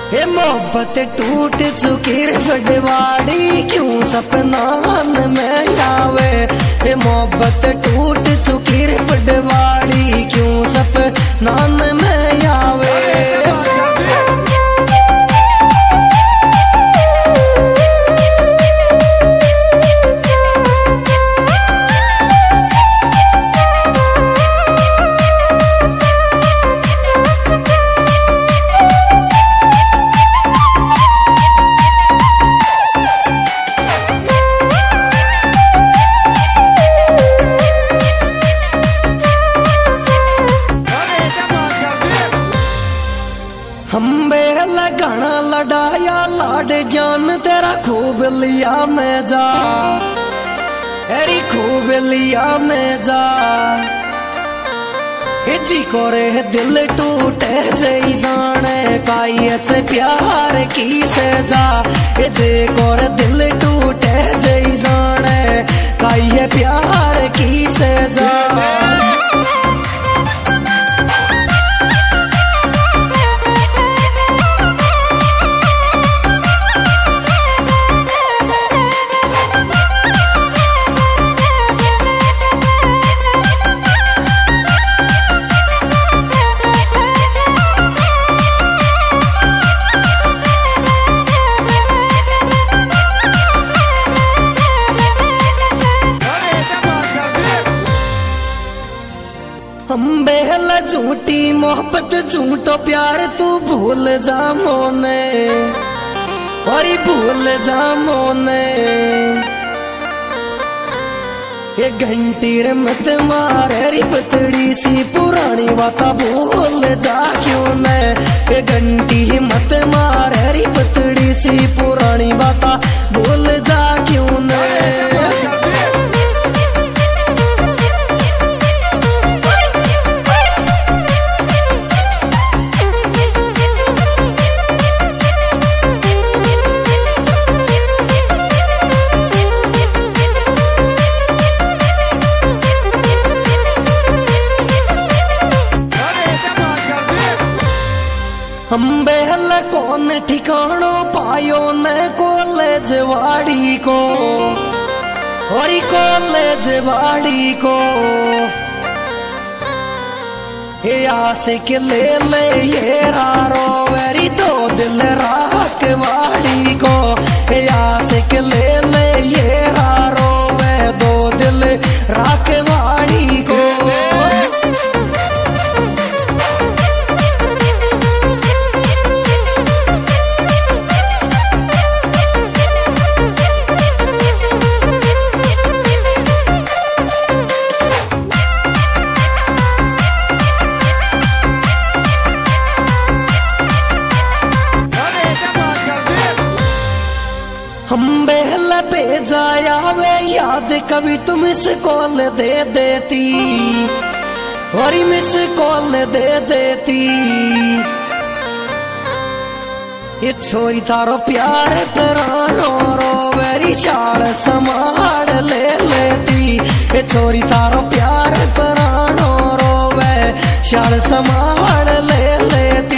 हे मोहब्बत टूट चुकी रे बड़वाड़ी क्यों सपना में आवे। हे मोहब्बत टूट चुकी रे बड़वाड़ी क्यों सपना में आवे। हम बेहला गाना लड़ाया लाड जान तेरा खूब लिया मैं जा। अरे खूब लिया मैं जा। जी को रे दिल टूटे जई जाने काई से प्यार की सजा। जे को रे दिल टूटे जई जाने काई प्यार की सजा। हम बेहला झूठी मोहब्बत झूठो प्यार तू भूल जा मोने और भूल जा मोने। ये घंटी रे मत मारे री पतड़ी सी पुरानी बाता भूल जा क्यों ने। ये घंटी मत मारे री पतड़ी सी पुरानी बाता भूल जा क्यों ने। हम बेहल कौन ठिकानो पायो न कॉलेज वाड़ी को और कॉलेज वाड़ी को। हे आशिक ले ले ये रारो वेरी दो दिल राख वाड़ी को। हे आशिक ले ले ये रारो वे दो दिल राख वाड़ी को। हम बेहला भेजाया वे याद कभी तुम मिस कॉल दे देती और मिस कॉल दे देती। ये छोरी तारो प्यार तरानो रो वेरी शाल संभाल ले लेती। ये छोरी तारो प्यार तरानो रो वे शाल संभाल ले लेती।